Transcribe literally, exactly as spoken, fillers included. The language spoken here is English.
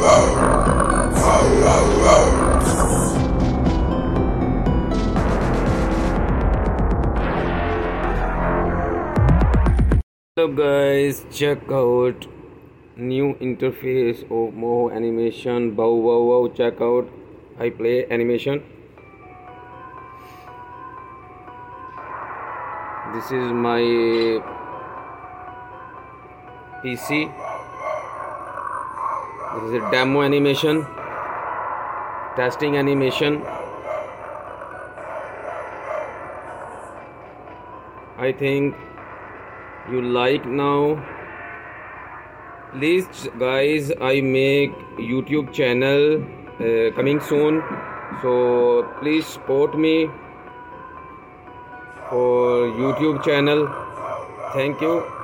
Hello guys, check out new interface of Moho animation. Bow wow wow, check out. I play animation. This is my P C. This is a demo animation, testing animation. I think you like now. Please guys, I make YouTube channel uh, coming soon, so please support me for YouTube channel. Thank you.